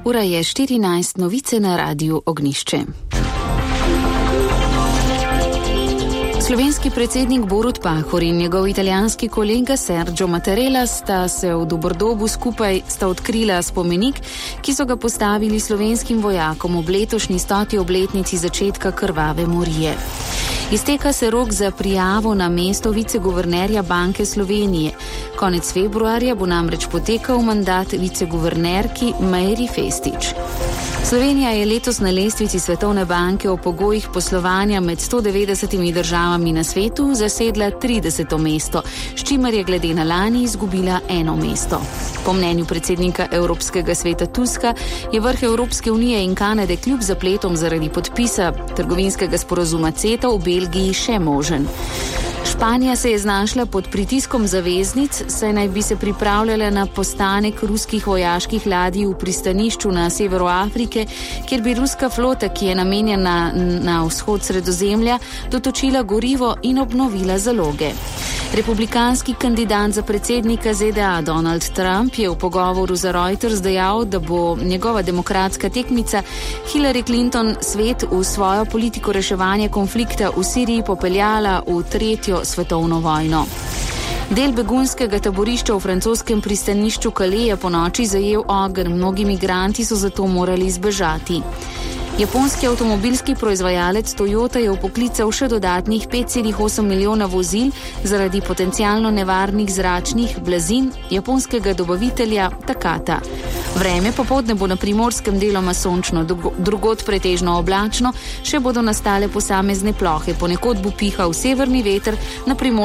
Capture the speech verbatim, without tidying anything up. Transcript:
Ura je štirinajst, novice na Radiu Ognjišče. Slovenski predsednik Borut Pahor in njegov italijanski kolega Sergio Mattarella sta se v Dobordobu skupaj sta odkrila spomenik, ki so ga postavili slovenskim vojakom ob letošnji stoti obletnici začetka krvave morije. Izteka se rok za prijavo na mesto viceguvernerja Banke Slovenije. Konec februarja bo namreč potekal mandat viceguvernerki Meiri Festić. Slovenija je letos na lestvici Svetovne banke o pogojih poslovanja med sto devetdesetimi državami na svetu zasedla trideseto mesto, s čimer je glede na lani izgubila eno mesto. Po mnenju predsednika Evropskega sveta Tuska je vrh Evropske unije in Kanade kljub zapletom zaradi podpisa trgovinskega sporazuma CETA v Belgiji še možen. Španija se je znašla pod pritiskom zaveznic, saj naj bi se pripravljala na postanek ruskih vojaških ladij v pristanišču na severu Afrike, kjer bi ruska flota, ki je namenjena na vzhod Sredozemlja, dotočila gorivo in obnovila zaloge. Republikanski kandidat za predsednika Z D A Donald Trump je v pogovoru za Reuters dejal, da bo njegova demokratska tekmica Hillary Clinton svet v svojo politiko reševanja konflikta v Siriji popeljala v tretjo svetovno vojno. Del begunskega taborišča v francoskem pristanišču Calais je po noči zajel ogenj, mnogi migranti so zato morali zbežati. Japonski avtomobilski proizvajalec Toyota je vpoklical še dodatnih pet celih osem milijona vozil zaradi potencialno nevarnih zračnih blazin japonskega dobavitelja Takata. Vreme popoldne bo na primorskem deloma sončno, drugod pretežno oblačno, še bodo nastale posamezne plohe, ponekod bo pihal severni veter, na primorskem